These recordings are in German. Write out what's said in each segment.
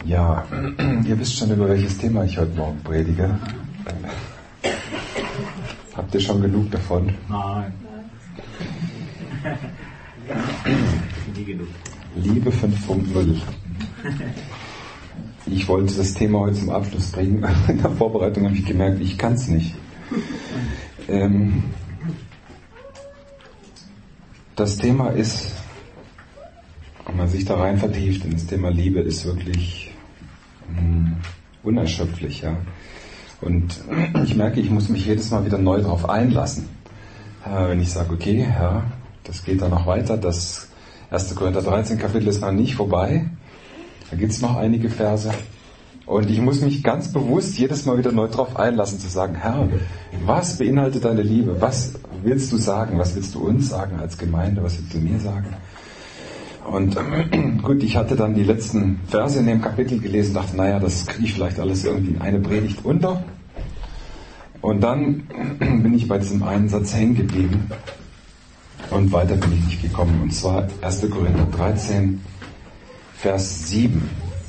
Ja, ihr wisst schon, über welches Thema ich heute Morgen predige. Habt ihr schon genug davon? Nein. Nie genug. Liebe 5.0. Ich wollte das Thema heute zum Abschluss bringen. In der Vorbereitung habe ich gemerkt, ich kann es nicht. Das Thema ist, wenn man sich da rein vertieft in das Thema Liebe, ist wirklich unerschöpflich. Ja? Und ich merke, ich muss mich jedes Mal wieder neu darauf einlassen. Wenn ich sage, okay, ja, das geht dann noch weiter, das 1. Korinther 13 Kapitel ist noch nicht vorbei, da gibt es noch einige Verse. Und ich muss mich ganz bewusst jedes Mal wieder neu darauf einlassen, zu sagen, Herr, was beinhaltet deine Liebe? Was willst du sagen? Was willst du uns sagen als Gemeinde? Was willst du mir sagen? Und gut, ich hatte dann die letzten Verse in dem Kapitel gelesen, dachte, naja, das kriege ich vielleicht alles irgendwie in eine Predigt unter. Und dann bin ich bei diesem einen Satz hängen geblieben und weiter bin ich nicht gekommen. Und zwar 1. Korinther 13, Vers 7.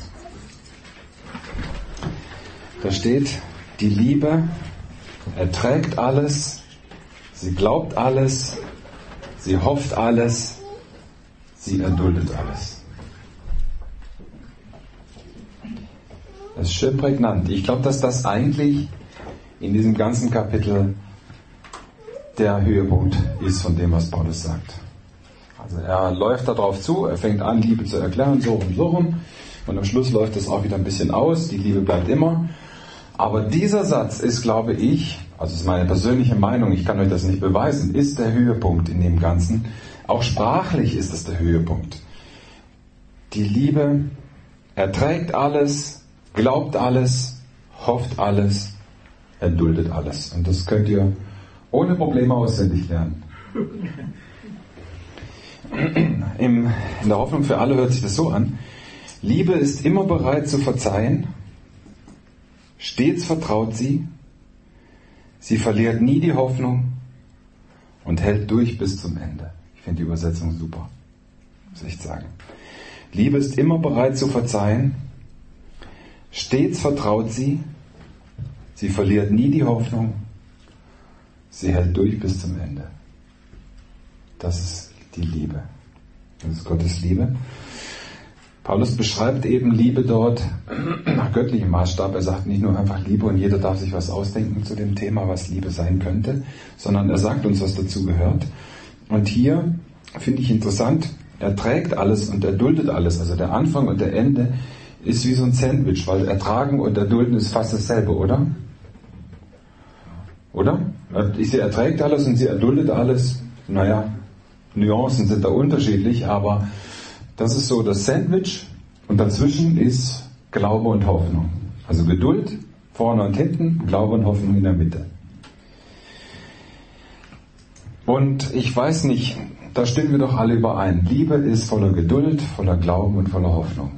Da steht, die Liebe erträgt alles, sie glaubt alles, sie hofft alles, sie erduldet alles. Das ist schön prägnant. Ich glaube, dass das eigentlich in diesem ganzen Kapitel der Höhepunkt ist von dem, was Paulus sagt. Also er läuft darauf zu, er fängt an, Liebe zu erklären, so rum. Und am Schluss läuft es auch wieder ein bisschen aus, die Liebe bleibt immer. Aber dieser Satz ist, glaube ich, also ist meine persönliche Meinung, ich kann euch das nicht beweisen, ist der Höhepunkt in dem Ganzen. Auch sprachlich ist es der Höhepunkt. Die Liebe erträgt alles, glaubt alles, hofft alles, erduldet alles. Und das könnt ihr ohne Probleme auswendig lernen. In der Hoffnung für alle hört sich das so an. Liebe ist immer bereit zu verzeihen, stets vertraut sie, sie verliert nie die Hoffnung und hält durch bis zum Ende. Ich finde die Übersetzung super, muss ich sagen. Liebe ist immer bereit zu verzeihen, stets vertraut sie, sie verliert nie die Hoffnung, sie hält durch bis zum Ende. Das ist die Liebe. Das ist Gottes Liebe. Paulus beschreibt eben Liebe dort nach göttlichem Maßstab. Er sagt nicht nur einfach Liebe und jeder darf sich was ausdenken zu dem Thema, was Liebe sein könnte, sondern er sagt uns, was dazu gehört. Und hier finde ich interessant, er trägt alles und erduldet alles. Also der Anfang und der Ende ist wie so ein Sandwich, weil ertragen und erdulden ist fast dasselbe, oder? Oder? Sie erträgt alles und sie erduldet alles. Naja, Nuancen sind da unterschiedlich, aber das ist so das Sandwich und dazwischen ist Glaube und Hoffnung. Also Geduld vorne und hinten, Glaube und Hoffnung in der Mitte. Und ich weiß nicht, da stimmen wir doch alle überein. Liebe ist voller Geduld, voller Glauben und voller Hoffnung.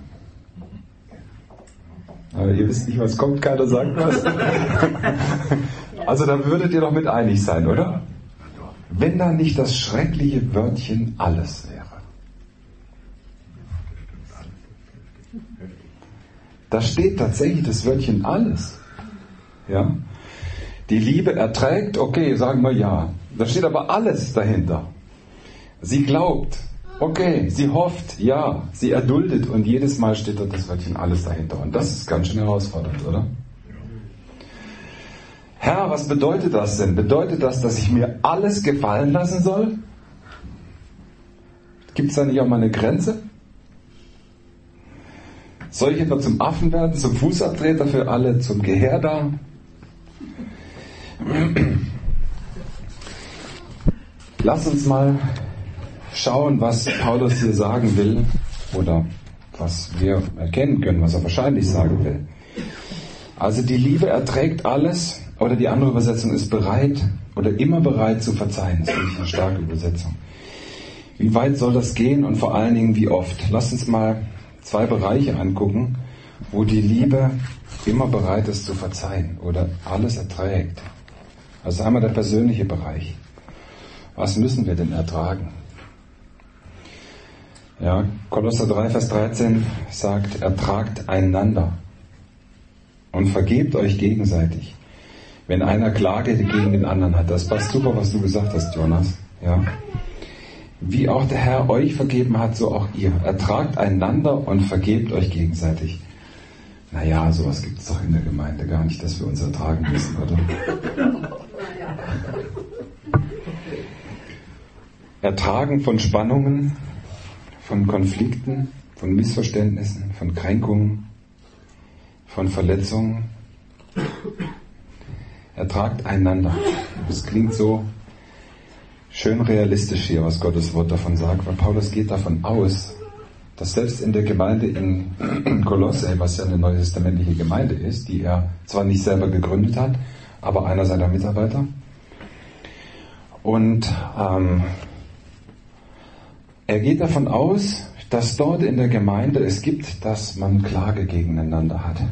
Aber ihr wisst nicht, was kommt, keiner sagt was. Also da würdet ihr doch mit einig sein, oder? Wenn da nicht das schreckliche Wörtchen alles wäre. Da steht tatsächlich das Wörtchen alles. Ja? Die Liebe erträgt, okay, sagen wir ja. Da steht aber alles dahinter. Sie glaubt, okay, sie hofft, ja, sie erduldet und jedes Mal steht da das Wörtchen alles dahinter. Und das ist ganz schön herausfordernd, oder? Herr, was bedeutet das denn? Bedeutet das, dass ich mir alles gefallen lassen soll? Gibt es da nicht auch mal eine Grenze? Soll ich etwa zum Affen werden, zum Fußabtreter für alle, zum Gehärter? Lass uns mal schauen, was Paulus hier sagen will oder was wir erkennen können, was er wahrscheinlich sagen will. Also die Liebe erträgt alles, oder die andere Übersetzung ist bereit oder immer bereit zu verzeihen. Das finde ich eine starke Übersetzung. Wie weit soll das gehen und vor allen Dingen wie oft? Lass uns mal 2 Bereiche angucken, wo die Liebe immer bereit ist zu verzeihen oder alles erträgt. Also einmal der persönliche Bereich. Was müssen wir denn ertragen? Ja, Kolosser 3, Vers 13 sagt, ertragt einander und vergebt euch gegenseitig, wenn einer Klage gegen den anderen hat. Das passt super, was du gesagt hast, Jonas. Ja. Wie auch der Herr euch vergeben hat, so auch ihr. Ertragt einander und vergebt euch gegenseitig. Naja, sowas gibt es doch in der Gemeinde gar nicht, dass wir uns ertragen müssen, oder? Ertragen von Spannungen, von Konflikten, von Missverständnissen, von Kränkungen, von Verletzungen. Ertragt einander. Das klingt so schön realistisch hier, was Gottes Wort davon sagt, weil Paulus geht davon aus, dass selbst in der Gemeinde in Kolosse, was ja eine neutestamentliche Gemeinde ist, die er zwar nicht selber gegründet hat, aber einer seiner Mitarbeiter, und er geht davon aus, dass dort in der Gemeinde es gibt, dass man Klage gegeneinander hat.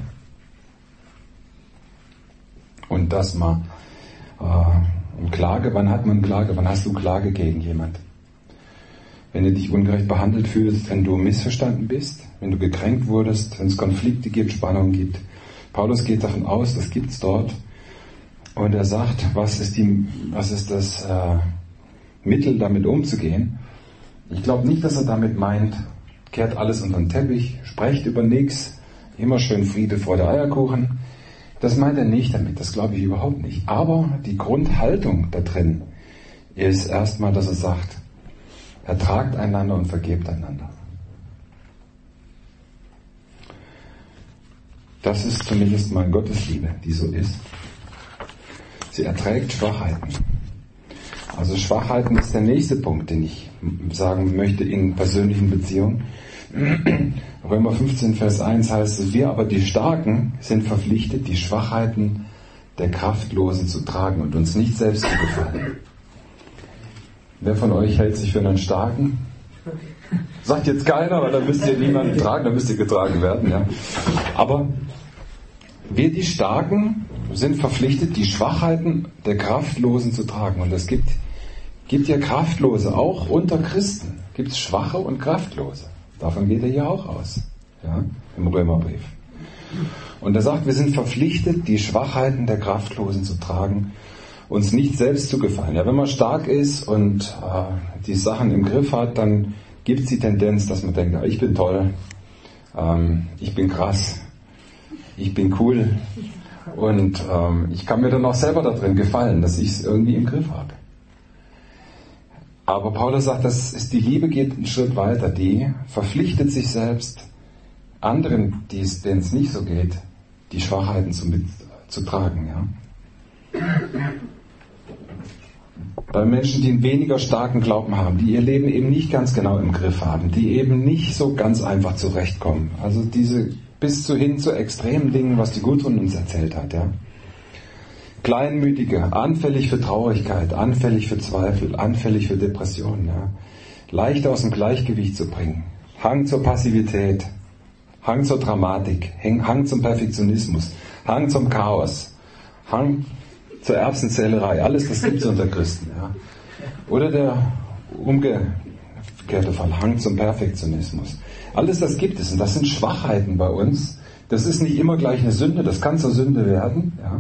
Und dass man Klage, wann hat man Klage, wann hast du Klage gegen jemand? Wenn du dich ungerecht behandelt fühlst, wenn du missverstanden bist, wenn du gekränkt wurdest, wenn es Konflikte gibt, Spannungen gibt. Paulus geht davon aus, das gibt's dort. Und er sagt, was ist das Mittel, damit umzugehen? Ich glaube nicht, dass er damit meint, kehrt alles unter den Teppich, sprecht über nichts, immer schön Friede, Freude, Eierkuchen. Das meint er nicht damit, das glaube ich überhaupt nicht. Aber die Grundhaltung da drin ist erstmal, dass er sagt, ertragt einander und vergebt einander. Das ist zumindest mal Gottesliebe, die so ist. Sie erträgt Schwachheiten. Also Schwachheiten ist der nächste Punkt, den ich sagen möchte in persönlichen Beziehungen. Römer 15, Vers 1 heißt es, wir aber die Starken sind verpflichtet, die Schwachheiten der Kraftlosen zu tragen und uns nicht selbst zu gefallen. Wer von euch hält sich für einen Starken? Sagt jetzt keiner, weil dann müsst ihr niemanden tragen, dann müsst ihr getragen werden. Ja. Aber wir, die Starken, sind verpflichtet, die Schwachheiten der Kraftlosen zu tragen. Und es gibt ja Kraftlose, auch unter Christen gibt es Schwache und Kraftlose. Davon geht er hier auch aus, ja, im Römerbrief. Und er sagt, wir sind verpflichtet, die Schwachheiten der Kraftlosen zu tragen, uns nicht selbst zu gefallen. Ja, wenn man stark ist und die Sachen im Griff hat, dann gibt es die Tendenz, dass man denkt, ich bin toll, ich bin krass, ich bin cool und ich kann mir dann auch selber darin gefallen, dass ich es irgendwie im Griff habe. Aber Paulus sagt, die Liebe geht einen Schritt weiter, die verpflichtet sich selbst, anderen, denen es nicht so geht, die Schwachheiten zu tragen. Ja? Bei Menschen, die einen weniger starken Glauben haben, die ihr Leben eben nicht ganz genau im Griff haben, die eben nicht so ganz einfach zurechtkommen. Also diese bis hin zu extremen Dingen, was die Gudrun uns erzählt hat. Ja? Kleinmütige, anfällig für Traurigkeit, anfällig für Zweifel, anfällig für Depressionen. Ja? Leicht aus dem Gleichgewicht zu bringen. Hang zur Passivität, Hang zur Dramatik, Hang zum Perfektionismus, Hang zum Chaos, Hang zur Erbsenzählerei. Alles das gibt es unter Christen. Ja? Oder der umgekehrte Fall, Hang zum Perfektionismus. Alles das gibt es und das sind Schwachheiten bei uns. Das ist nicht immer gleich eine Sünde, das kann zur Sünde werden. Ja?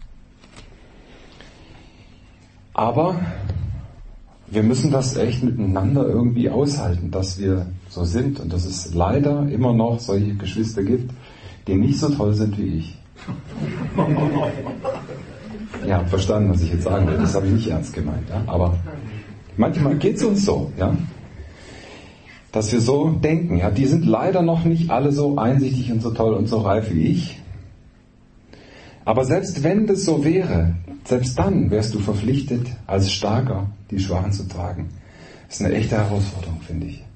Aber wir müssen das echt miteinander irgendwie aushalten, dass wir so sind und dass es leider immer noch solche Geschwister gibt, die nicht so toll sind wie ich. Ihr habt verstanden, was ich jetzt sagen will. Das habe ich nicht ernst gemeint. Ja? Aber manchmal geht es uns so, ja? Dass wir so denken. Ja? Die sind leider noch nicht alle so einsichtig und so toll und so reif wie ich. Aber selbst wenn das so wäre, selbst dann wärst du verpflichtet, als Starker die Schwachen zu tragen. Das ist eine echte Herausforderung, finde ich.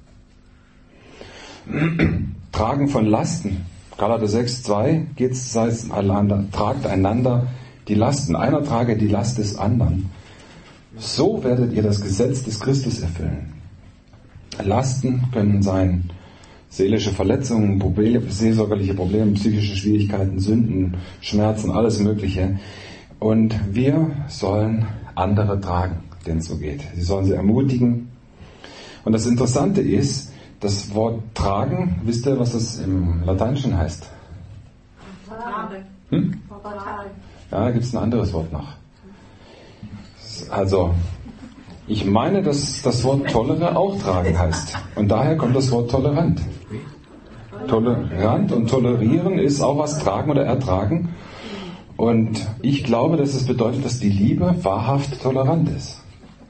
Tragen von Lasten. Galater 6,2 geht es, heißt, tragt einander die Lasten. Einer trage die Last des anderen. So werdet ihr das Gesetz des Christus erfüllen. Lasten können sein seelische Verletzungen, seelsorgerliche Probleme, psychische Schwierigkeiten, Sünden, Schmerzen, alles Mögliche. Und wir sollen andere tragen, denen es so geht. Sie sollen sie ermutigen. Und das Interessante ist, Das Wort tragen, wisst ihr, was das im Lateinischen heißt? Ja, da gibt es ein anderes Wort noch. Also, ich meine, dass das Wort tolere auch tragen heißt. Und daher kommt das Wort tolerant. Tolerant und tolerieren ist auch was tragen oder ertragen. Und ich glaube, dass es bedeutet, dass die Liebe wahrhaft tolerant ist.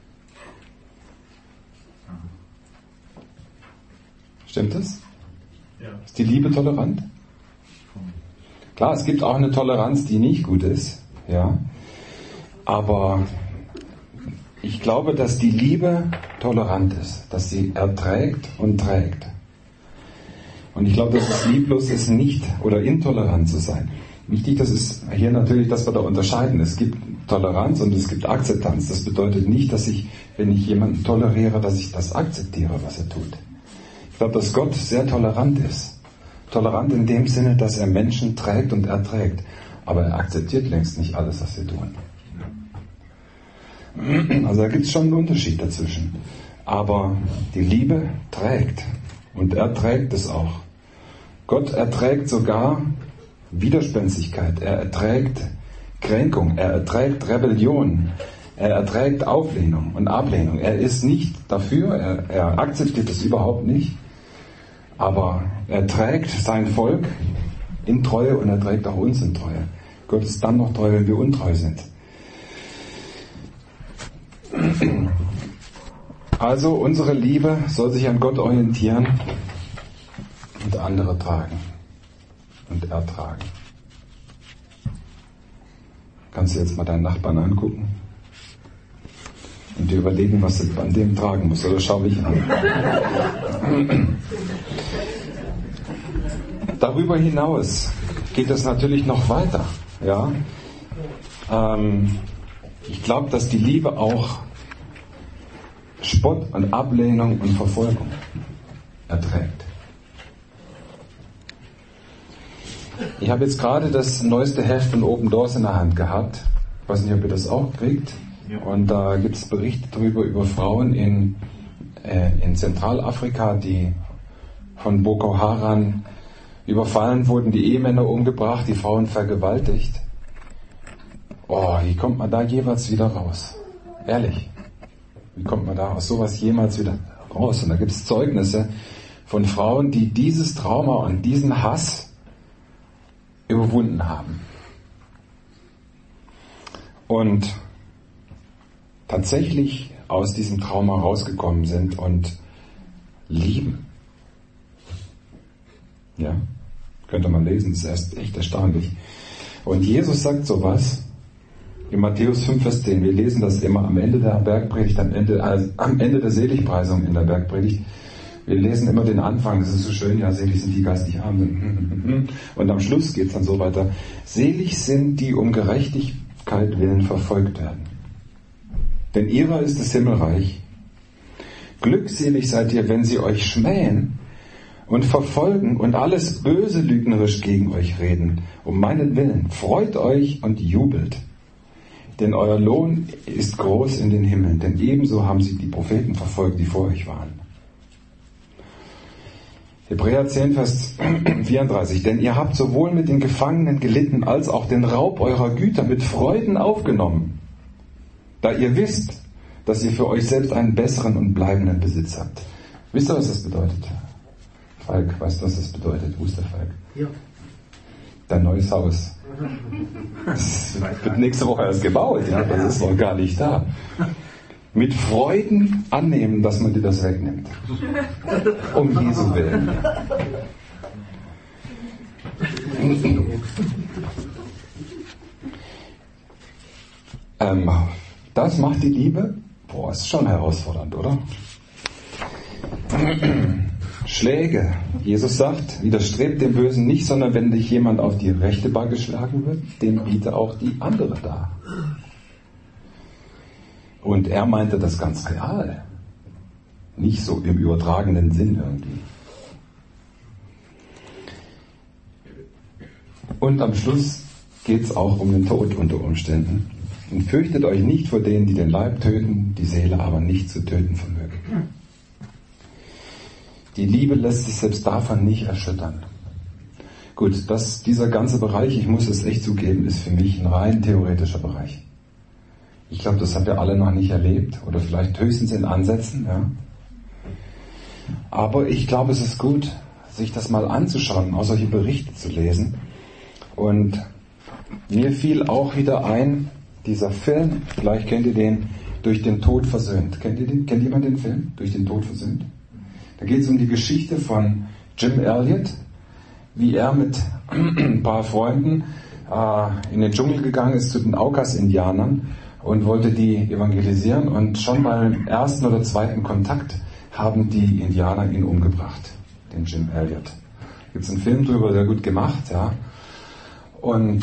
Stimmt das? Ja. Ist die Liebe tolerant? Klar, es gibt auch eine Toleranz, die nicht gut ist, ja. Aber ich glaube, dass die Liebe tolerant ist, dass sie erträgt und trägt. Und ich glaube, dass es lieblos ist, nicht oder intolerant zu sein. Wichtig, das ist hier natürlich, dass wir da unterscheiden. Es gibt Toleranz und es gibt Akzeptanz. Das bedeutet nicht, dass ich, wenn ich jemanden toleriere, dass ich das akzeptiere, was er tut. Ich glaube, dass Gott sehr tolerant ist. Tolerant in dem Sinne, dass er Menschen trägt und erträgt. Aber er akzeptiert längst nicht alles, was sie tun. Also da gibt es schon einen Unterschied dazwischen. Aber die Liebe trägt. Und er trägt es auch. Gott erträgt sogar Widerspenstigkeit. Er erträgt Kränkung. Er erträgt Rebellion. Er erträgt Auflehnung und Ablehnung. Er ist nicht dafür. Er akzeptiert es überhaupt nicht. Aber er trägt sein Volk in Treue und er trägt auch uns in Treue. Gott ist dann noch treu, wenn wir untreu sind. Also unsere Liebe soll sich an Gott orientieren und andere tragen und ertragen. Kannst du jetzt mal deinen Nachbarn angucken und dir überlegen, was du an dem tragen musst, oder schau mich an. Darüber hinaus geht es natürlich noch weiter. Ja? Ich glaube, dass die Liebe auch Spott und Ablehnung und Verfolgung erträgt. Ich habe jetzt gerade das neueste Heft von Open Doors in der Hand gehabt. Ich weiß nicht, ob ihr das auch kriegt. Und da gibt es Berichte darüber, über Frauen in Zentralafrika, die von Boko Haram überfallen wurden, die Ehemänner umgebracht, die Frauen vergewaltigt. Oh, wie kommt man da jeweils wieder raus? Ehrlich. Wie kommt man da aus sowas jemals wieder raus? Und da gibt es Zeugnisse von Frauen, die dieses Trauma und diesen Hass überwunden haben. Und tatsächlich aus diesem Trauma rausgekommen sind und lieben. Ja, könnte man lesen, das ist echt erstaunlich. Und Jesus sagt sowas in Matthäus 5, Vers 10. Wir lesen das immer am Ende der Bergpredigt, am Ende der Seligpreisung in der Bergpredigt. Wir lesen immer den Anfang, das ist so schön, ja, selig sind die geistig Armen. Und am Schluss geht es dann so weiter. Selig sind die um Gerechtigkeit willen verfolgt werden. Denn ihrer ist das Himmelreich. Glückselig seid ihr, wenn sie euch schmähen und verfolgen und alles böse lügnerisch gegen euch reden. Um meinetwillen, freut euch und jubelt. Denn euer Lohn ist groß in den Himmeln, denn ebenso haben sie die Propheten verfolgt, die vor euch waren. Hebräer 10, Vers 34. Denn ihr habt sowohl mit den Gefangenen gelitten, als auch den Raub eurer Güter mit Freuden aufgenommen, da ihr wisst, dass ihr für euch selbst einen besseren und bleibenden Besitz habt. Wisst ihr, was das bedeutet? Falk, weißt du, was das bedeutet? Wo ist der Falk? Ja. Dein neues Haus. Das wird nächste Woche erst gebaut, ja, das ist noch gar nicht da. Mit Freuden annehmen, dass man dir das wegnimmt. Um Jesu Willen. Das macht die Liebe? Boah, ist schon herausfordernd, oder? Schläge. Jesus sagt, widerstrebt dem Bösen nicht, sondern wenn dich jemand auf die rechte Backe geschlagen wird, dem biete auch die andere dar. Und er meinte das ganz real. Nicht so im übertragenen Sinn irgendwie. Und am Schluss geht es auch um den Tod unter Umständen. Und fürchtet euch nicht vor denen, die den Leib töten, die Seele aber nicht zu töten vermögen. Die Liebe lässt sich selbst davon nicht erschüttern. Gut, dieser ganze Bereich, ich muss es echt zugeben, ist für mich ein rein theoretischer Bereich. Ich glaube, das habt ihr alle noch nicht erlebt oder vielleicht höchstens in Ansätzen. Ja. Aber ich glaube, es ist gut, sich das mal anzuschauen, auch solche Berichte zu lesen. Und mir fiel auch wieder ein, dieser Film, vielleicht kennt ihr den, Durch den Tod versöhnt. Kennt jemand den Film? Durch den Tod versöhnt? Da geht es um die Geschichte von Jim Elliot, wie er mit ein paar Freunden in den Dschungel gegangen ist zu den Aucas-Indianern und wollte die evangelisieren, und schon beim ersten oder zweiten Kontakt haben die Indianer ihn umgebracht, den Jim Elliot. Da gibt es einen Film drüber, sehr gut gemacht, ja. Und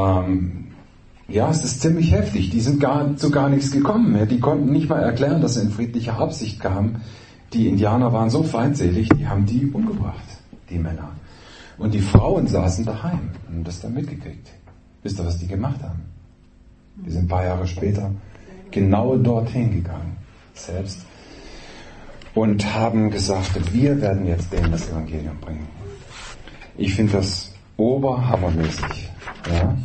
es ist ziemlich heftig. Die sind zu gar nichts gekommen. Ja. Die konnten nicht mal erklären, dass sie in friedlicher Absicht kamen. Die Indianer waren so feindselig, die haben die umgebracht, die Männer. Und die Frauen saßen daheim und haben das dann mitgekriegt. Wisst ihr, was die gemacht haben? Die sind ein paar Jahre später genau dorthin gegangen, selbst, und haben gesagt, wir werden jetzt denen das Evangelium bringen. Ich finde das oberhammermäßig. Ja?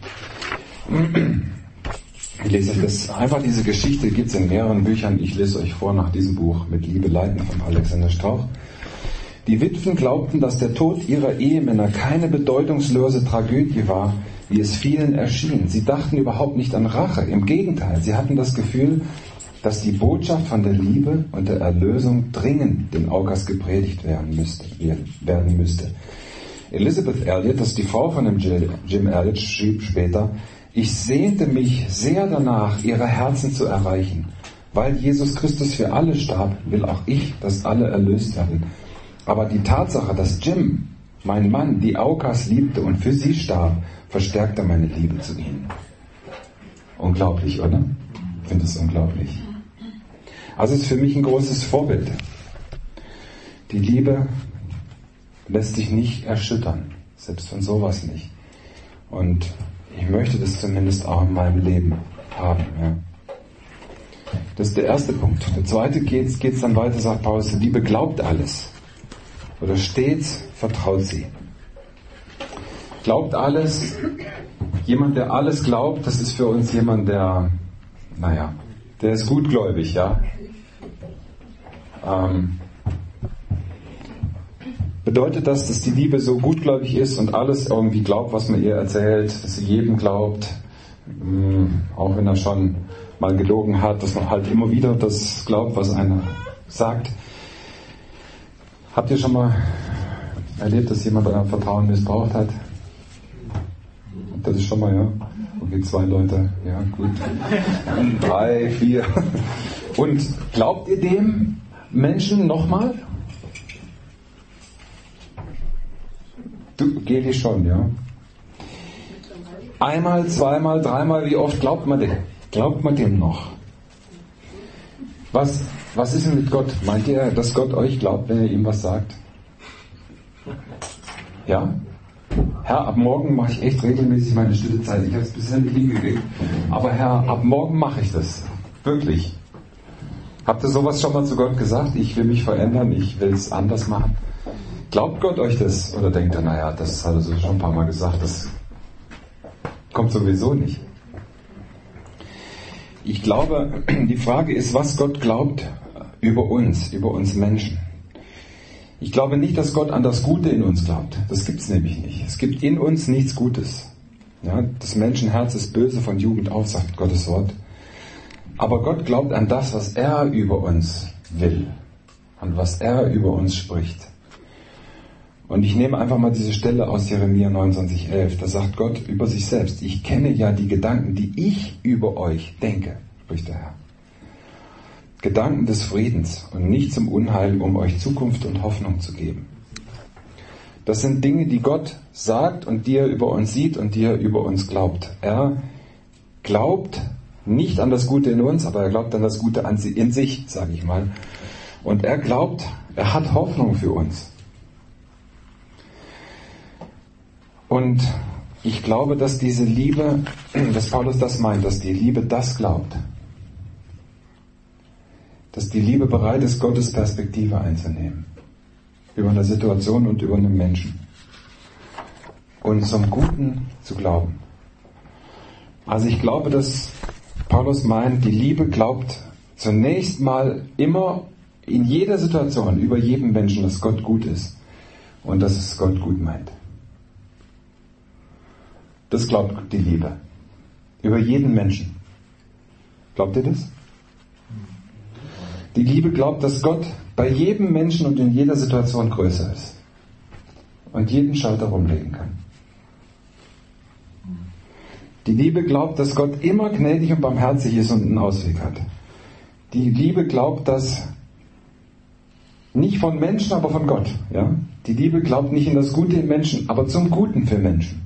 Ich lese euch das, einfach diese Geschichte gibt es in mehreren Büchern. Ich lese euch vor nach diesem Buch Mit Liebe leiten von Alexander Strauch. Die Witwen glaubten, dass der Tod ihrer Ehemänner keine bedeutungslose Tragödie war, wie es vielen erschien. Sie dachten überhaupt nicht an Rache. Im Gegenteil, sie hatten das Gefühl, dass die Botschaft von der Liebe und der Erlösung dringend den Aucas gepredigt werden müsste. Elizabeth Elliot, das ist die Frau von dem Jim Elliot, schrieb später: Ich sehnte mich sehr danach, ihre Herzen zu erreichen. Weil Jesus Christus für alle starb, will auch ich, dass alle erlöst werden. Aber die Tatsache, dass Jim, mein Mann, die Aucas liebte und für sie starb, verstärkte meine Liebe zu ihnen. Unglaublich, oder? Ich finde es unglaublich. Also es ist für mich ein großes Vorbild. Die Liebe lässt sich nicht erschüttern, selbst von sowas nicht. Und ich möchte das zumindest auch in meinem Leben haben. Ja. Das ist der erste Punkt. Der zweite geht's dann weiter, sagt Paulus, die Liebe glaubt alles. Oder stets vertraut sie. Glaubt alles. Jemand, der alles glaubt, das ist für uns jemand, der ist gutgläubig, ja. Bedeutet das, dass die Liebe so gutgläubig ist und alles irgendwie glaubt, was man ihr erzählt, dass sie jedem glaubt, auch wenn er schon mal gelogen hat, dass man halt immer wieder das glaubt, was einer sagt? Habt ihr schon mal erlebt, dass jemand euer Vertrauen missbraucht hat? Das ist schon mal, ja? Okay, 2 Leute, ja, gut. 3, 4. Und glaubt ihr dem Menschen nochmal? Du, Geli schon, ja. Einmal, zweimal, dreimal, wie oft glaubt man dem? Glaubt man dem noch? Was ist denn mit Gott? Meint ihr, dass Gott euch glaubt, wenn ihr ihm was sagt? Ja? Herr, ab morgen mache ich echt regelmäßig meine Stillezeit. Ich habe es bisher nicht hingekriegt. Aber Herr, ab morgen mache ich das. Wirklich. Habt ihr sowas schon mal zu Gott gesagt? Ich will mich verändern, ich will es anders machen. Glaubt Gott euch das? Oder denkt er, das hat er so schon ein paar Mal gesagt, das kommt sowieso nicht. Ich glaube, die Frage ist, was Gott glaubt über uns Menschen. Ich glaube nicht, dass Gott an das Gute in uns glaubt. Das gibt es nämlich nicht. Es gibt in uns nichts Gutes. Ja, das Menschenherz ist böse von Jugend auf, sagt Gottes Wort. Aber Gott glaubt an das, was er über uns will. An was er über uns spricht. Und ich nehme einfach mal diese Stelle aus Jeremia 29,11. Da sagt Gott über sich selbst: Ich kenne ja die Gedanken, die ich über euch denke, spricht der Herr. Gedanken des Friedens und nicht zum Unheil, um euch Zukunft und Hoffnung zu geben. Das sind Dinge, die Gott sagt und die er über uns sieht und die er über uns glaubt. Er glaubt nicht an das Gute in uns, aber er glaubt an das Gute in sich, sage ich mal. Und er glaubt, er hat Hoffnung für uns. Und ich glaube, dass diese Liebe, dass Paulus das meint, dass die Liebe das glaubt. Dass die Liebe bereit ist, Gottes Perspektive einzunehmen. über eine Situation und über einen Menschen. Und zum Guten zu glauben. Also ich glaube, dass Paulus meint, die Liebe glaubt zunächst mal immer in jeder Situation, über jedem Menschen, dass Gott gut ist und dass es Gott gut meint. Das glaubt die Liebe. Über jeden Menschen. Glaubt ihr das? Die Liebe glaubt, dass Gott bei jedem Menschen und in jeder Situation größer ist und jeden Schalter rumlegen kann. Die Liebe glaubt, dass Gott immer gnädig und barmherzig ist und einen Ausweg hat. Die Liebe glaubt, dass nicht von Menschen, aber von Gott. Ja? Die Liebe glaubt nicht in das Gute im Menschen, aber zum Guten für Menschen.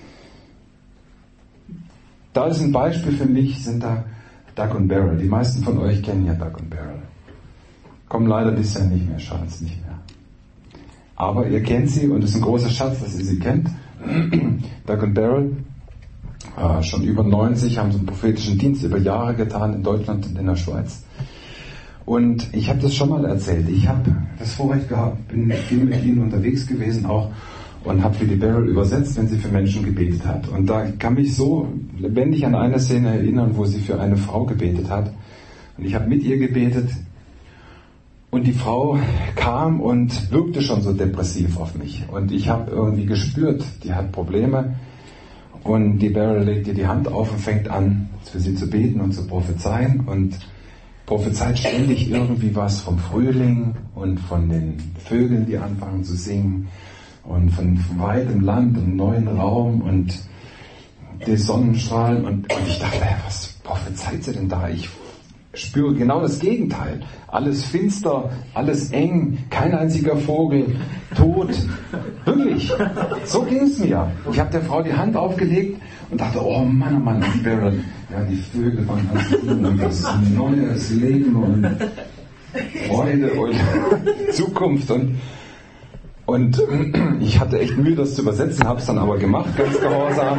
Da ist ein Beispiel für mich, sind da Doug und Beryl. Die meisten von euch kennen ja Doug und Beryl. Kommen leider dieses Jahr nicht mehr, schauen es nicht mehr. Aber ihr kennt sie und es ist ein großer Schatz, dass ihr sie kennt. Doug und Beryl, schon über 90, haben so einen prophetischen Dienst über Jahre getan in Deutschland und in der Schweiz. Und ich habe das schon mal erzählt. Ich habe das Vorrecht gehabt, bin viel mit ihnen unterwegs gewesen auch und habe für die Beryl übersetzt, wenn sie für Menschen gebetet hat. Und da kann mich so lebendig an eine Szene erinnern, wo sie für eine Frau gebetet hat. Und ich habe mit ihr gebetet. Und die Frau kam und wirkte schon so depressiv auf mich. Und ich habe irgendwie gespürt, die hat Probleme. Und die Beryl legt ihr die Hand auf und fängt an, für sie zu beten und zu prophezeien. Und prophezeit ständig irgendwie was vom Frühling und von den Vögeln, die anfangen zu singen. Und von weitem Land und neuen Raum und die Sonnenstrahlen. Und ich dachte, was prophezeit sie denn da? Ich spüre genau das Gegenteil. Alles finster, alles eng, kein einziger Vogel, tot. Wirklich, so ging es mir. Ich habe der Frau die Hand aufgelegt und dachte, oh Mann, die Beryl, ja, die Vögel fangen an zu singen und das ist ein neues Leben und Freude und Zukunft und ich hatte echt Mühe, das zu übersetzen, habe es dann aber gemacht, ganz gehorsam.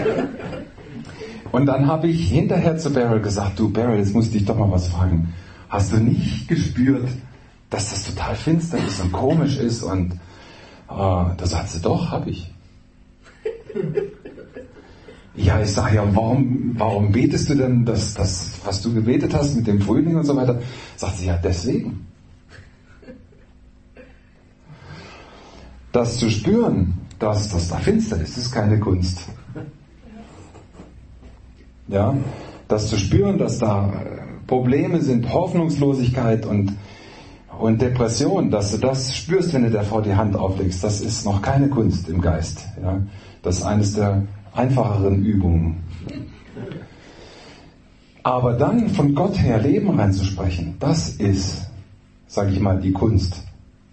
Und dann habe ich hinterher zu Beryl gesagt, du Beryl, jetzt muss ich dich doch mal was fragen. Hast du nicht gespürt, dass das total finster ist und komisch ist? Und da sagt sie, doch, habe ich. Ja, ich sage ja, warum betest du denn das, was du gebetet hast mit dem Frühling und so weiter? Sagt sie, ja, deswegen. Das zu spüren, dass das da finster ist, ist keine Kunst. Ja, das zu spüren, dass da Probleme sind, Hoffnungslosigkeit und Depression, dass du das spürst, wenn du der Frau die Hand auflegst, das ist noch keine Kunst im Geist. Ja, das ist eines der einfacheren Übungen. Aber dann von Gott her Leben reinzusprechen, das ist, sage ich mal, die Kunst.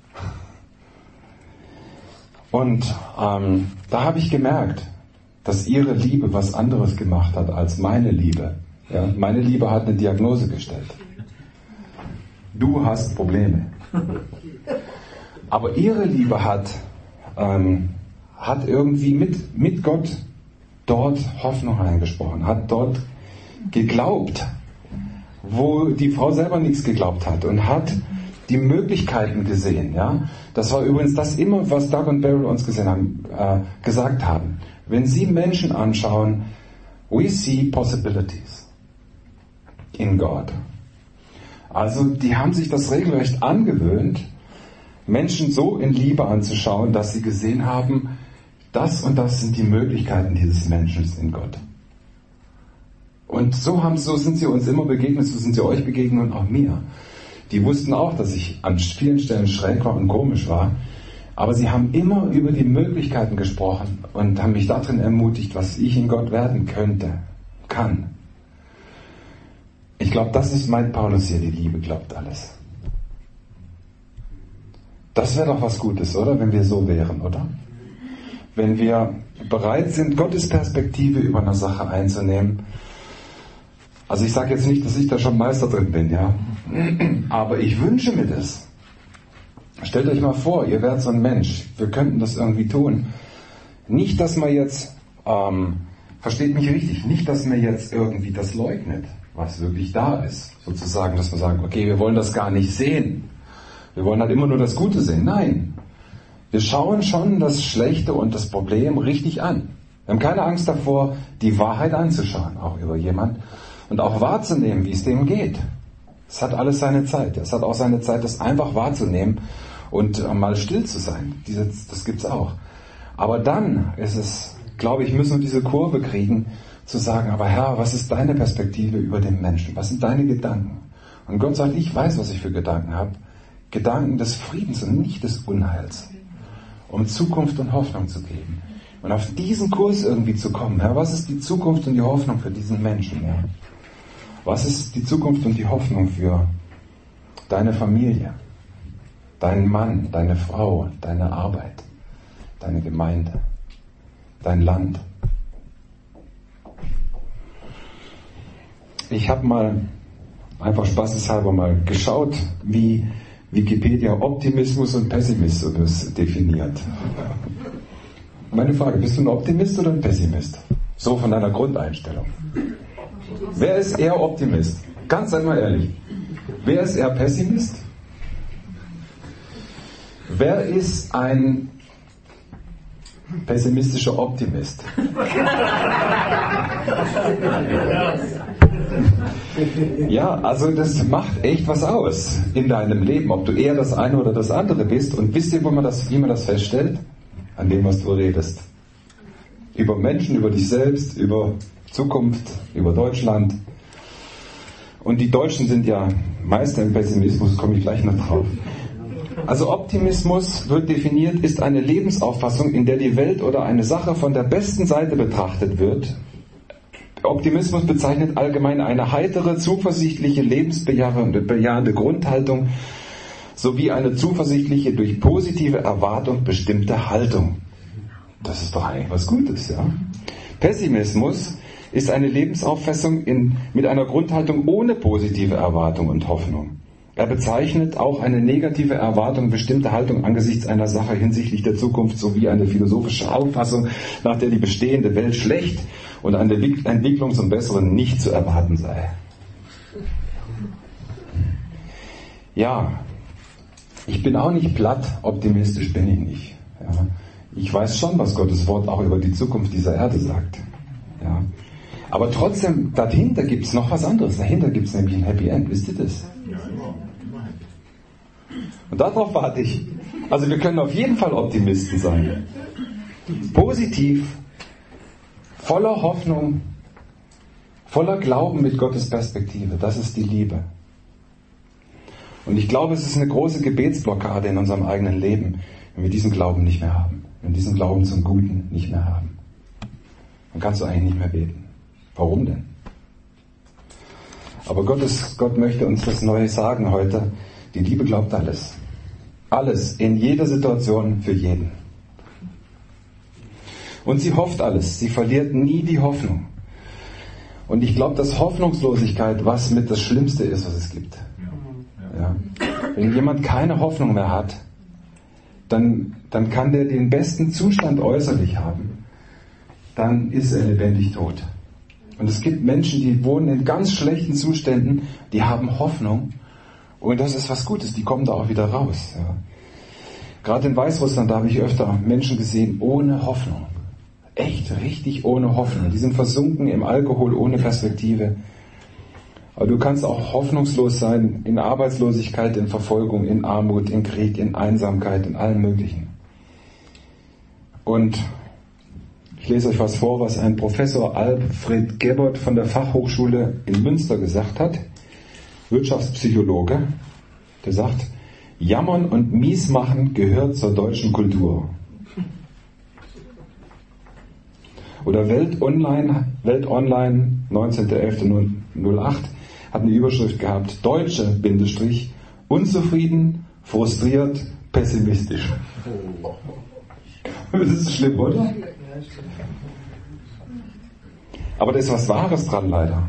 Und da habe ich gemerkt, dass ihre Liebe was anderes gemacht hat als meine Liebe. Ja, meine Liebe hat eine Diagnose gestellt. Du hast Probleme. Aber ihre Liebe hat irgendwie mit Gott dort Hoffnung reingesprochen, hat dort geglaubt, wo die Frau selber nichts geglaubt hat und hat die Möglichkeiten gesehen. Ja? Das war übrigens das immer, was Doug und Beryl uns gesagt haben. Wenn Sie Menschen anschauen, we see possibilities in God. Also die haben sich das regelrecht angewöhnt, Menschen so in Liebe anzuschauen, dass sie gesehen haben, das und das sind die Möglichkeiten dieses Menschen in Gott. Und so sind sie uns immer begegnet, so sind sie euch begegnet und auch mir. Die wussten auch, dass ich an vielen Stellen schräg war und komisch war, aber sie haben immer über die Möglichkeiten gesprochen und haben mich darin ermutigt, was ich in Gott werden kann. Ich glaube, das ist, meint Paulus hier, die Liebe glaubt alles. Das wäre doch was Gutes, oder? Wenn wir so wären, oder? Wenn wir bereit sind, Gottes Perspektive über eine Sache einzunehmen. Also ich sage jetzt nicht, dass ich da schon Meister drin bin, ja. Aber ich wünsche mir das. Stellt euch mal vor, ihr wärt so ein Mensch. Wir könnten das irgendwie tun. Nicht, dass man jetzt, versteht mich richtig, nicht, dass man jetzt irgendwie das leugnet, was wirklich da ist. Sozusagen, dass wir sagen, okay, wir wollen das gar nicht sehen. Wir wollen halt immer nur das Gute sehen. Nein. Wir schauen schon das Schlechte und das Problem richtig an. Wir haben keine Angst davor, die Wahrheit anzuschauen, auch über jemand, und auch wahrzunehmen, wie es dem geht. Es hat alles seine Zeit. Es hat auch seine Zeit, das einfach wahrzunehmen und mal still zu sein. Das gibt's auch. Aber dann ist es, glaube ich, müssen wir diese Kurve kriegen, zu sagen, aber Herr, was ist deine Perspektive über den Menschen? Was sind deine Gedanken? Und Gott sagt, ich weiß, was ich für Gedanken habe. Gedanken des Friedens und nicht des Unheils. Um Zukunft und Hoffnung zu geben. Und auf diesen Kurs irgendwie zu kommen. Herr, was ist die Zukunft und die Hoffnung für diesen Menschen? Ja? Was ist die Zukunft und die Hoffnung für deine Familie, deinen Mann, deine Frau, deine Arbeit, deine Gemeinde, dein Land? Ich habe mal einfach spaßeshalber mal geschaut, wie Wikipedia Optimismus und Pessimismus definiert. Meine Frage, bist du ein Optimist oder ein Pessimist? So von deiner Grundeinstellung. Wer ist eher Optimist? Ganz seid mal ehrlich. Wer ist eher Pessimist? Wer ist ein pessimistischer Optimist? Ja, also das macht echt was aus in deinem Leben, ob du eher das eine oder das andere bist. Und wisst ihr, wie man das feststellt? An dem, was du redest. Über Menschen, über dich selbst, über Zukunft, über Deutschland. Und die Deutschen sind ja Meister im Pessimismus, komme ich gleich noch drauf. Also Optimismus wird definiert, ist eine Lebensauffassung, in der die Welt oder eine Sache von der besten Seite betrachtet wird. Optimismus bezeichnet allgemein eine heitere, zuversichtliche, lebensbejahende Grundhaltung sowie eine zuversichtliche, durch positive Erwartung bestimmte Haltung. Das ist doch eigentlich was Gutes, ja? Pessimismus ist eine Lebensauffassung mit einer Grundhaltung ohne positive Erwartung und Hoffnung. Er bezeichnet auch eine negative Erwartung, bestimmte Haltung angesichts einer Sache hinsichtlich der Zukunft sowie eine philosophische Auffassung, nach der die bestehende Welt schlecht und eine Entwicklung zum Besseren nicht zu erwarten sei. Ja, ich bin auch nicht platt, optimistisch bin ich nicht. Ja, ich weiß schon, was Gottes Wort auch über die Zukunft dieser Erde sagt. Ja, aber trotzdem, dahinter gibt es noch was anderes. Dahinter gibt es nämlich ein Happy End. Wisst ihr das? Und darauf warte ich. Also wir können auf jeden Fall Optimisten sein. Positiv, voller Hoffnung, voller Glauben mit Gottes Perspektive. Das ist die Liebe. Und ich glaube, es ist eine große Gebetsblockade in unserem eigenen Leben, wenn wir diesen Glauben nicht mehr haben. Wenn wir diesen Glauben zum Guten nicht mehr haben. Dann kannst du eigentlich nicht mehr beten. Warum denn? Aber Gott möchte uns das Neue sagen heute. Die Liebe glaubt alles. Alles, in jeder Situation, für jeden. Und sie hofft alles. Sie verliert nie die Hoffnung. Und ich glaube, dass Hoffnungslosigkeit was mit das Schlimmste ist, was es gibt. Ja. Wenn jemand keine Hoffnung mehr hat, dann kann der den besten Zustand äußerlich haben. Dann ist er lebendig tot. Und es gibt Menschen, die wohnen in ganz schlechten Zuständen, die haben Hoffnung. Und das ist was Gutes, die kommen da auch wieder raus. Ja. Gerade in Weißrussland, da habe ich öfter Menschen gesehen ohne Hoffnung. Echt, richtig ohne Hoffnung. Die sind versunken im Alkohol, ohne Perspektive. Aber du kannst auch hoffnungslos sein in Arbeitslosigkeit, in Verfolgung, in Armut, in Krieg, in Einsamkeit, in allem Möglichen. Und ich lese euch was vor, was ein Professor Alfred Gebert von der Fachhochschule in Münster gesagt hat. Wirtschaftspsychologe, der sagt, Jammern und Miesmachen gehört zur deutschen Kultur. Oder Welt Online 19.11.08 hat eine Überschrift gehabt, Deutsche, unzufrieden, frustriert, pessimistisch. Das ist schlimm, oder? Aber da ist was Wahres dran, leider.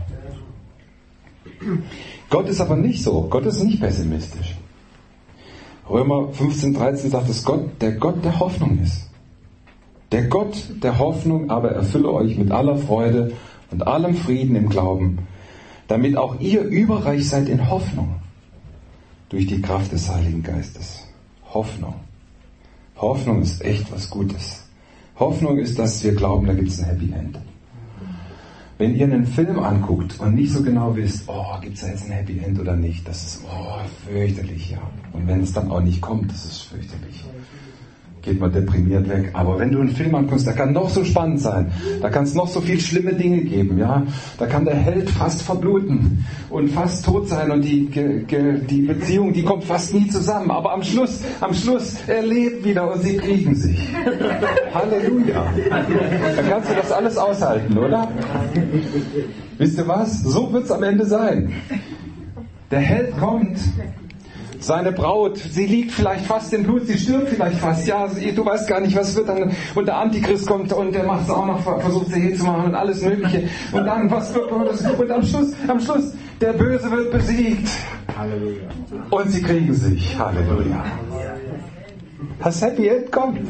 Gott ist aber nicht so. Gott ist nicht pessimistisch. Römer 15,13 sagt, dass Gott der Hoffnung ist. Der Gott der Hoffnung aber erfülle euch mit aller Freude und allem Frieden im Glauben, damit auch ihr überreich seid in Hoffnung durch die Kraft des Heiligen Geistes. Hoffnung. Hoffnung ist echt was Gutes. Hoffnung ist, dass wir glauben, da gibt es ein Happy End. Wenn ihr einen Film anguckt und nicht so genau wisst, gibt es da jetzt ein Happy End oder nicht, das ist fürchterlich, ja. Und wenn es dann auch nicht kommt, das ist fürchterlich. Geht man deprimiert weg. Aber wenn du einen Film anguckst, der kann noch so spannend sein. Da kann es noch so viel schlimme Dinge geben, ja. Da kann der Held fast verbluten und fast tot sein und die Beziehung, die kommt fast nie zusammen. Aber am Schluss, er lebt wieder und sie kriegen sich. Halleluja. Dann kannst du das alles aushalten, oder? Wisst ihr was? So wird's am Ende sein. Der Held kommt. Seine Braut, sie liegt vielleicht fast im Blut, sie stirbt vielleicht fast, ja, du weißt gar nicht, was wird dann, und der Antichrist kommt und der macht es auch noch, versucht sie hinzumachen und alles Mögliche. Und dann, was wird das? Und am Schluss, der Böse wird besiegt. Halleluja. Und sie kriegen sich. Halleluja. Das Happy End kommt.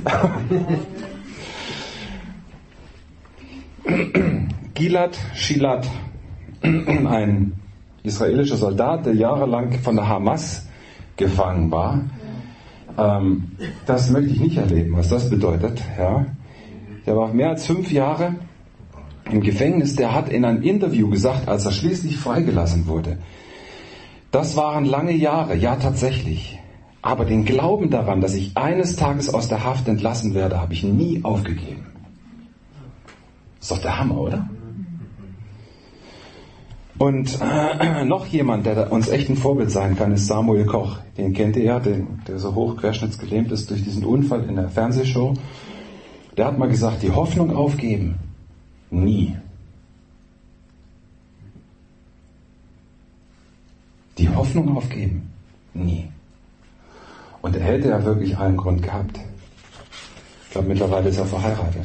Gilad Shalit, ein israelischer Soldat, der jahrelang von der Hamas gefangen war. Das möchte ich nicht erleben, was das bedeutet. Ja. Der war mehr als 5 Jahre im Gefängnis. Der hat in einem Interview gesagt, als er schließlich freigelassen wurde, das waren lange Jahre, ja tatsächlich. Aber den Glauben daran, dass ich eines Tages aus der Haft entlassen werde, habe ich nie aufgegeben. Ist doch der Hammer, oder? Und noch jemand, der uns echt ein Vorbild sein kann, ist Samuel Koch. Den kennt ihr ja, der so hoch querschnittsgelähmt ist durch diesen Unfall in der Fernsehshow. Der hat mal gesagt, die Hoffnung aufgeben, nie. Die Hoffnung aufgeben, nie. Und er hätte ja wirklich allen Grund gehabt. Ich glaube, mittlerweile ist er verheiratet.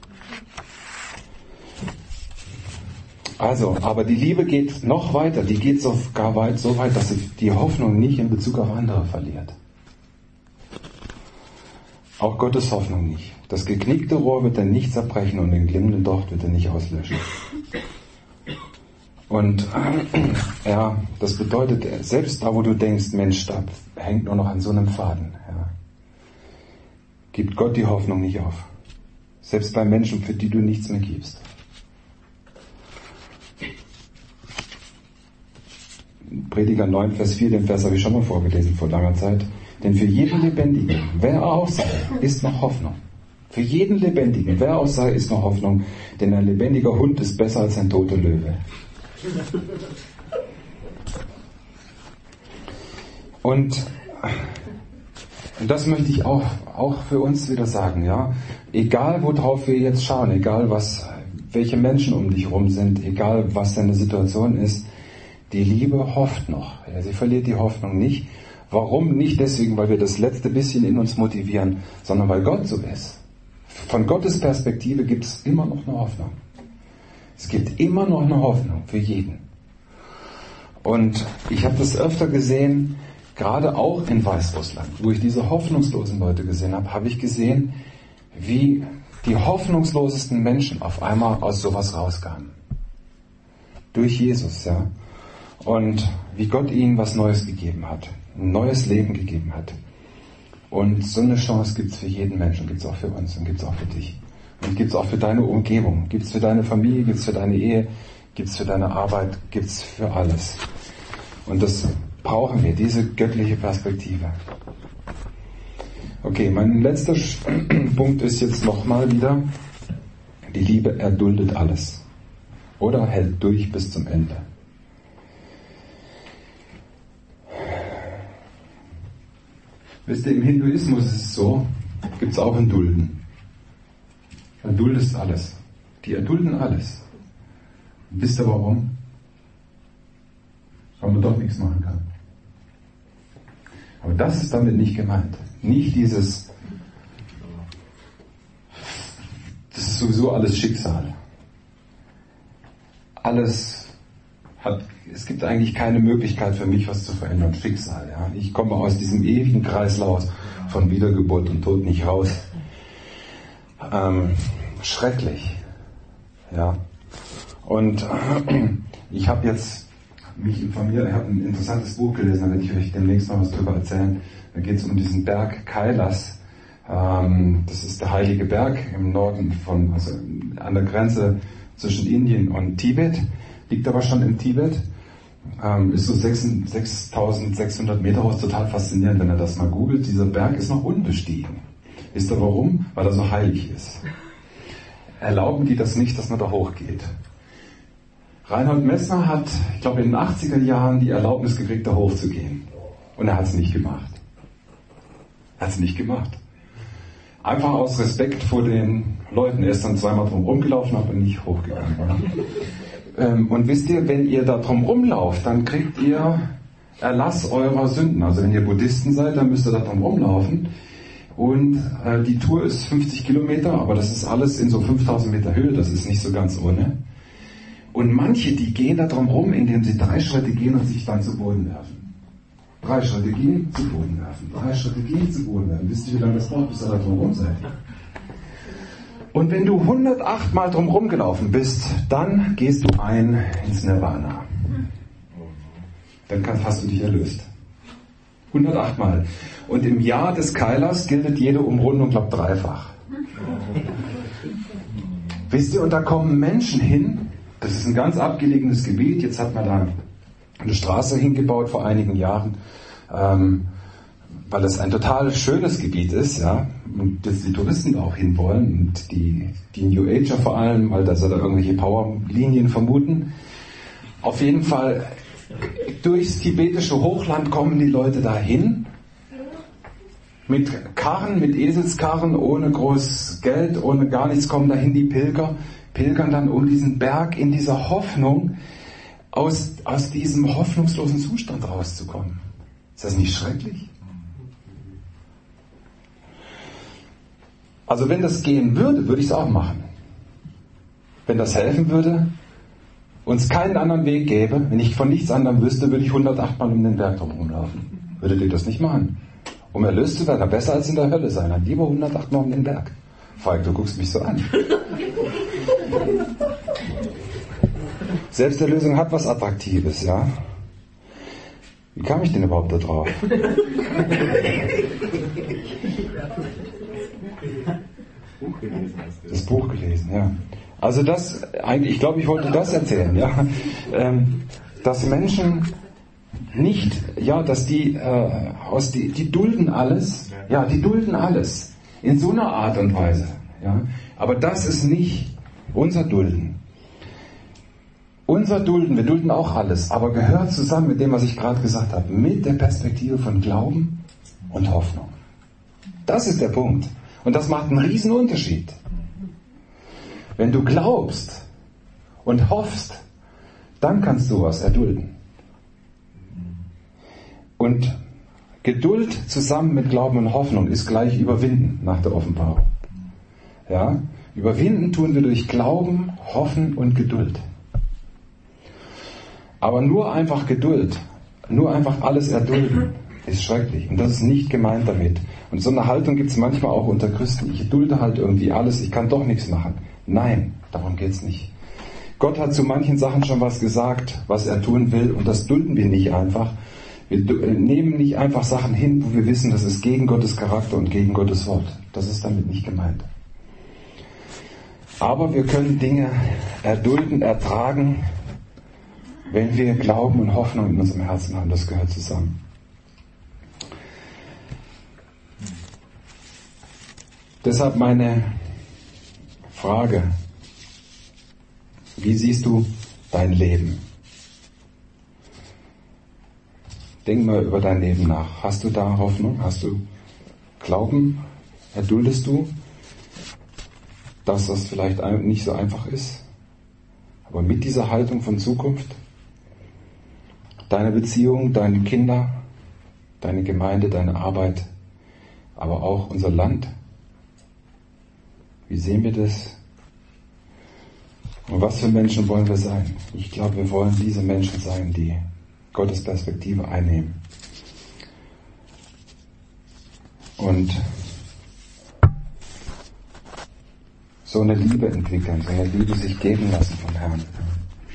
Also, aber die Liebe geht noch weiter, die geht sogar so weit, dass sie die Hoffnung nicht in Bezug auf andere verliert. Auch Gottes Hoffnung nicht. Das geknickte Rohr wird er nicht zerbrechen und den glimmenden Docht wird er nicht auslöschen. Und ja, das bedeutet, selbst da, wo du denkst, Mensch, da hängt nur noch an so einem Faden, ja, gibt Gott die Hoffnung nicht auf. Selbst bei Menschen, für die du nichts mehr gibst. Prediger 9, Vers 4, den Vers habe ich schon mal vorgelesen vor langer Zeit. Denn für jeden Lebendigen, wer auch sei, ist noch Hoffnung. Für jeden Lebendigen, wer auch sei, ist noch Hoffnung. Denn ein lebendiger Hund ist besser als ein toter Löwe. Und das möchte ich auch für uns wieder sagen, ja. Egal worauf wir jetzt schauen, egal welche Menschen um dich herum sind, egal was deine Situation ist, die Liebe hofft noch. Ja, sie verliert die Hoffnung nicht. Warum? Nicht deswegen, weil wir das letzte bisschen in uns motivieren, sondern weil Gott so ist. Von Gottes Perspektive gibt es immer noch eine Hoffnung. Es gibt immer noch eine Hoffnung für jeden. Und ich habe das öfter gesehen, gerade auch in Weißrussland, wo ich diese hoffnungslosen Leute gesehen habe, habe ich gesehen, wie die hoffnungslosesten Menschen auf einmal aus sowas rauskamen. Durch Jesus, ja. Und wie Gott ihnen was Neues gegeben hat, ein neues Leben gegeben hat. Und so eine Chance gibt es für jeden Menschen, gibt es auch für uns und gibt es auch für dich. Und gibt es auch für deine Umgebung, gibt es für deine Familie, gibt es für deine Ehe, gibt es für deine Arbeit, gibt es für alles. Und das brauchen wir, diese göttliche Perspektive. Okay, mein letzter Punkt ist jetzt nochmal wieder, die Liebe erduldet alles. Oder hält durch bis zum Ende. Wisst ihr, im Hinduismus ist es so, gibt es auch ein Dulden. Erduldest alles. Die erdulden alles. Und wisst ihr warum? Weil man doch nichts machen kann. Aber das ist damit nicht gemeint. Nicht dieses, das ist sowieso alles Schicksal. Es gibt eigentlich keine Möglichkeit für mich, was zu verändern. Schicksal, ja. Ich komme aus diesem ewigen Kreislauf von Wiedergeburt und Tod nicht raus. Schrecklich, ja. Und ich habe jetzt mich informiert, ich habe ein interessantes Buch gelesen, da werde ich euch demnächst noch was drüber erzählen. Da geht es um diesen Berg Kailas. Das ist der Heilige Berg im Norden also an der Grenze zwischen Indien und Tibet. Liegt aber schon in Tibet. Ist so 6.600 Meter hoch, total faszinierend, wenn ihr das mal googelt. Dieser Berg ist noch unbestiegen. Wisst ihr warum? Weil er so heilig ist. Erlauben die das nicht, dass man da hochgeht. Reinhold Messner hat, ich glaube in den 80er Jahren, die Erlaubnis gekriegt, da hochzugehen. Und er hat es nicht gemacht. Er hat es nicht gemacht. Einfach aus Respekt vor den Leuten. Er ist dann zweimal drum rumgelaufen, aber nicht hochgegangen. Und wisst ihr, wenn ihr da drum rumlauft, dann kriegt ihr Erlass eurer Sünden. Also wenn ihr Buddhisten seid, dann müsst ihr da drum rumlaufen. Und die Tour ist 50 Kilometer, aber das ist alles in so 5000 Meter Höhe, das ist nicht so ganz ohne. Und manche, die gehen da drum rum, indem sie 3 Schritte gehen und sich dann zu Boden werfen. 3 Schritte gehen, zu Boden werfen. 3 Schritte gehen, zu Boden werfen. Wisst ihr, wie lange das dauert, bis ihr da drum rum seid? Und wenn du 108 Mal drum rumgelaufen bist, dann gehst du ein ins Nirvana. Dann hast du dich erlöst. 108 Mal. Und im Jahr des Kailas gilt jede Umrundung, glaube ich, 3-fach. Wisst ihr, und da kommen Menschen hin, das ist ein ganz abgelegenes Gebiet, jetzt hat man da eine Straße hingebaut vor einigen Jahren, weil es ein total schönes Gebiet ist, ja, und dass die Touristen auch hinwollen und die New Ager vor allem, weil da irgendwelche Powerlinien vermuten. Auf jeden Fall durchs tibetische Hochland kommen die Leute dahin mit Karren, mit Eselskarren, ohne groß Geld, ohne gar nichts, kommen dahin die pilgern dann um diesen Berg in dieser Hoffnung, aus diesem hoffnungslosen Zustand rauszukommen. Ist das nicht schrecklich? Also wenn das gehen würde, würde ich es auch machen. Wenn das helfen würde, uns keinen anderen Weg gäbe, wenn ich von nichts anderem wüsste, würde ich 108 Mal um den Berg rumlaufen. Würdet ihr das nicht machen? Um erlöst zu werden, besser als in der Hölle sein. Dann lieber 108 Mal um den Berg. Falk, du guckst mich so an. Selbsterlösung hat was Attraktives, ja? Wie kam ich denn überhaupt da drauf? Das Buch gelesen, ja. Also ich glaube, ich wollte das erzählen, ja. Dass Menschen nicht, ja, dass die dulden alles, ja, die dulden alles. In so einer Art und Weise, ja. Aber das ist nicht unser Dulden. Unser Dulden, wir dulden auch alles, aber gehört zusammen mit dem, was ich gerade gesagt habe, mit der Perspektive von Glauben und Hoffnung. Das ist der Punkt. Und das macht einen riesen Unterschied. Wenn du glaubst und hoffst, dann kannst du was erdulden. Und Geduld zusammen mit Glauben und Hoffnung ist gleich Überwinden nach der Offenbarung. Ja? Überwinden tun wir durch Glauben, Hoffen und Geduld. Aber nur einfach Geduld, nur einfach alles erdulden, ist schrecklich. Und das ist nicht gemeint damit. Und so eine Haltung gibt es manchmal auch unter Christen. Ich dulde halt irgendwie alles, ich kann doch nichts machen. Nein, darum geht's nicht. Gott hat zu manchen Sachen schon was gesagt, was er tun will, und das dulden wir nicht einfach. Wir nehmen nicht einfach Sachen hin, wo wir wissen, das ist gegen Gottes Charakter und gegen Gottes Wort. Das ist damit nicht gemeint. Aber wir können Dinge erdulden, ertragen, wenn wir Glauben und Hoffnung in unserem Herzen haben. Das gehört zusammen. Deshalb meine Frage: Wie siehst du dein Leben? Denk mal über dein Leben nach. Hast du da Hoffnung? Hast du Glauben? Erduldest du, dass das vielleicht nicht so einfach ist? Aber mit dieser Haltung von Zukunft, deine Beziehung, deine Kinder, deine Gemeinde, deine Arbeit, aber auch unser Land. Wie sehen wir das? Und was für Menschen wollen wir sein? Ich glaube, wir wollen diese Menschen sein, die Gottes Perspektive einnehmen. Und so eine Liebe entwickeln, so eine Liebe sich geben lassen vom Herrn.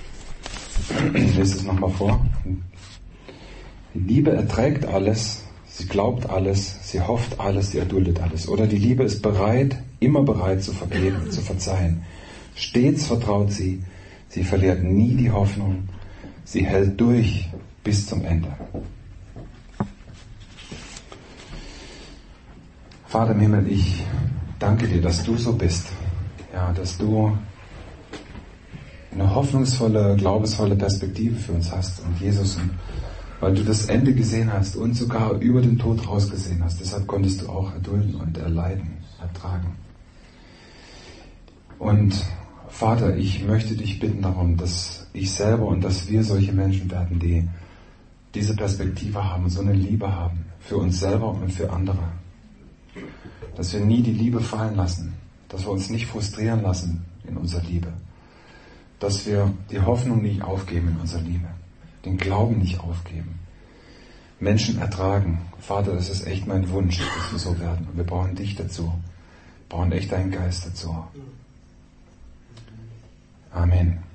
Ich lese es nochmal vor. Die Liebe erträgt alles, Sie glaubt alles, sie hofft alles, sie erduldet alles. Oder die Liebe ist bereit, immer bereit zu vergeben, zu verzeihen. Stets vertraut sie, sie verliert nie die Hoffnung, sie hält durch bis zum Ende. Vater im Himmel, ich danke dir, dass du so bist. Ja, dass du eine hoffnungsvolle, glaubensvolle Perspektive für uns hast und Jesus, und weil du das Ende gesehen hast und sogar über den Tod rausgesehen hast, deshalb konntest du auch erdulden und erleiden, ertragen. Und Vater, ich möchte dich bitten darum, dass ich selber und dass wir solche Menschen werden, die diese Perspektive haben, so eine Liebe haben, für uns selber und für andere. Dass wir nie die Liebe fallen lassen, dass wir uns nicht frustrieren lassen in unserer Liebe, dass wir die Hoffnung nicht aufgeben in unserer Liebe, den Glauben nicht aufgeben, Menschen ertragen. Vater, das ist echt mein Wunsch, dass wir so werden. Und wir brauchen dich dazu, wir brauchen echt deinen Geist dazu. Amen.